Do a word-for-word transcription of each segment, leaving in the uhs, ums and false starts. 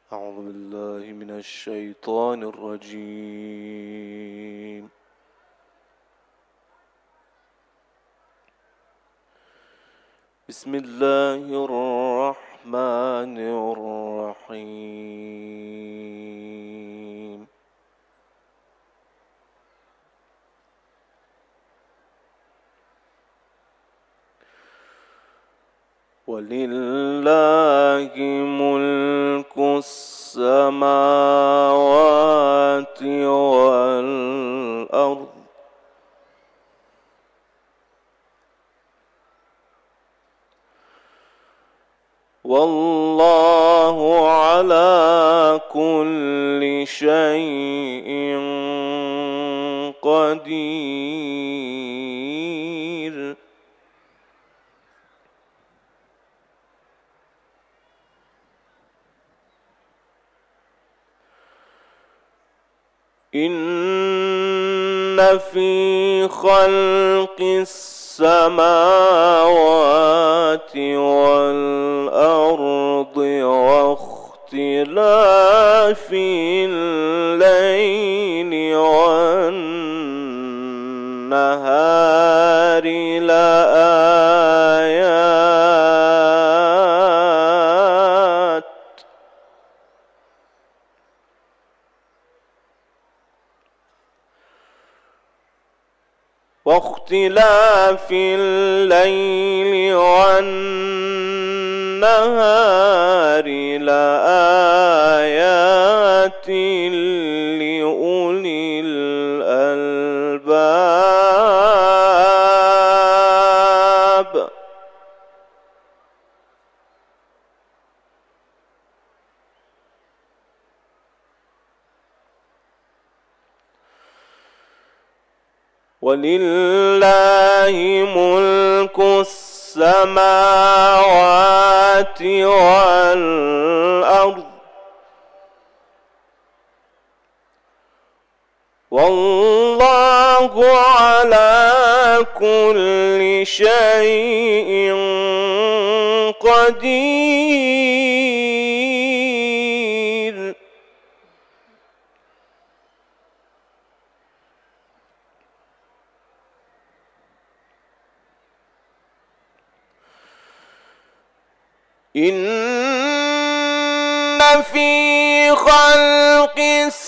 أعوذ بالله من الشيطان الرجيم. بسم الله الرحمن الرحيم. ولله ملك السماوات والأرض والله على كل شيء قدير. إن في خلق السماوات والأرض واختلاف الليل والنهار لآيات واختلاف الليل والنهار لآيات لأولي الألباب. ولله ملك السماوات والأرض والله على كل شيء قدير. إن في خلق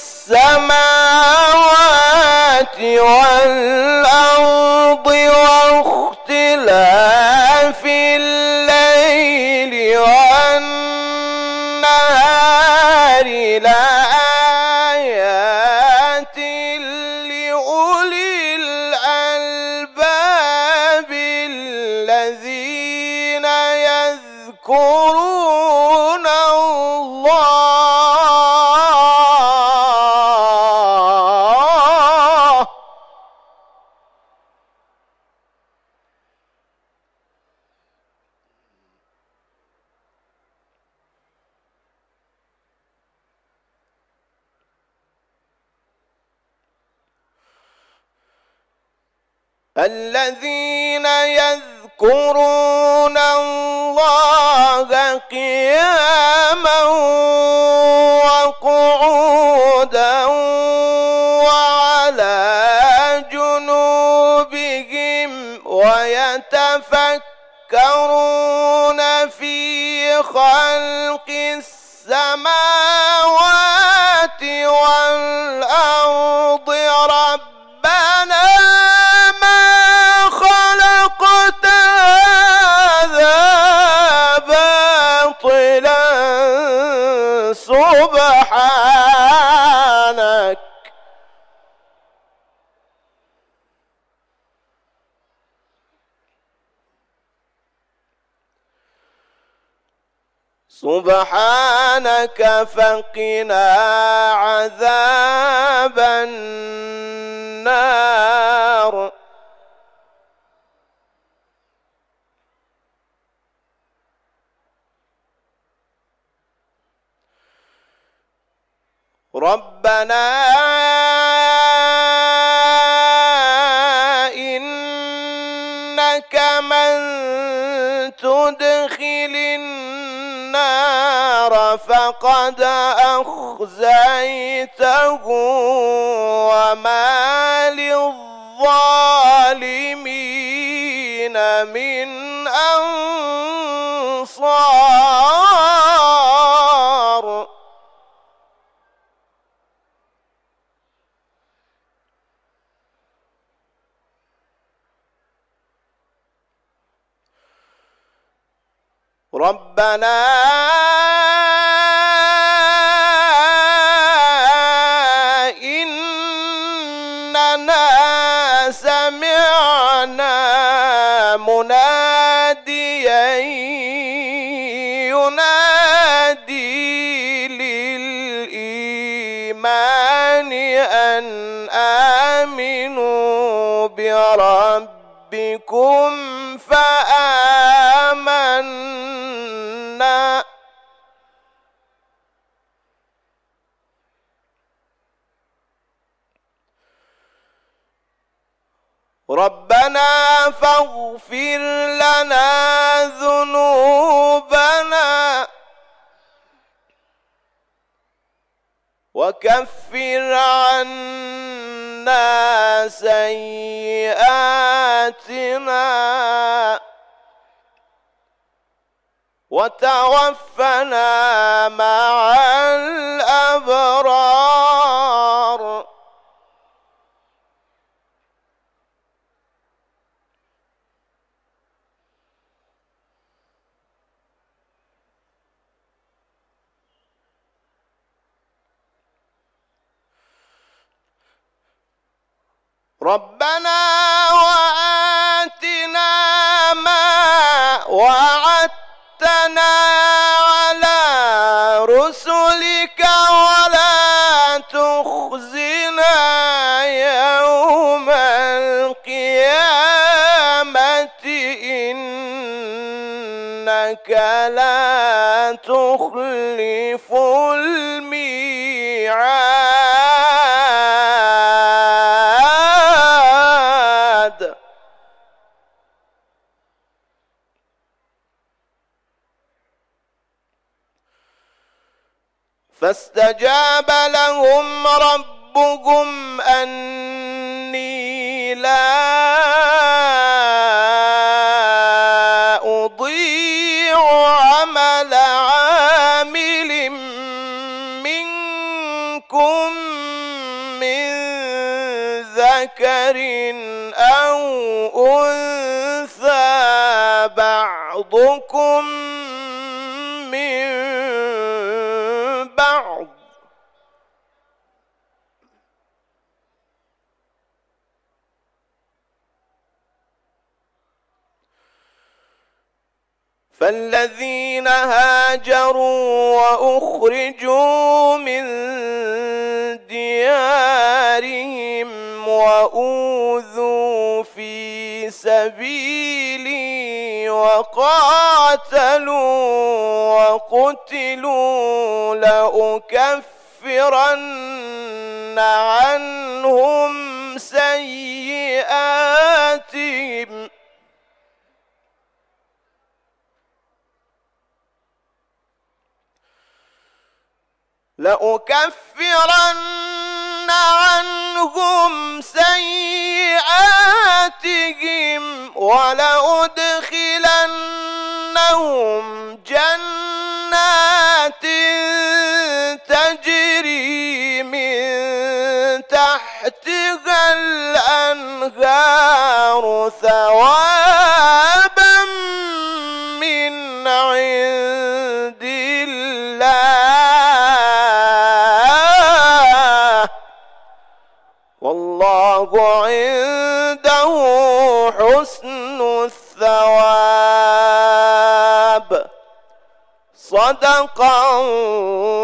السماوات والأرض واختلاف الليل والنهار لآيات لأولي الألباب الذين يذكرون الله الذين يذكرون الله قياما وقعودا وعلى جنوبهم ويتفكرون في خلق السماوات والأرض ربنا خلقت هذا باطلا سبحانك سبحانك فقنا عذاب النار. ربنا إنك من تدخل النار فقد أخزيته وما للظالمين من أنصار ربنا إننا سمعنا مناديا ينادي للإيمان أن آمنوا بربكم فآمنا ربنا فاغفر لنا ذنوبنا وكفر عنا سيئاتنا وتوفنا مع الأبرار ربنا وآتنا ما وعدتنا على رسلك ولا تخزنا يوم القيامة إنك لا تخلف الميعاد فاستجاب لهم ربهم أني لا أضيع عمل عامل منكم من ذكر أو أنثى بعضكم من بعض فالذين هاجروا وأخرجوا من ديارهم وأوذوا في سبيلي وقاتلوا وقتلوا لأكفرن عنهم سيئاتهم لأكفرن عنهم سيئاتهم ولأدخلنهم جنات تجري من تحتها الأنهار ثوابا من عند الله والله عنده حسن الثواب صدق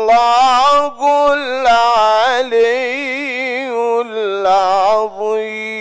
الله العلي العظيم.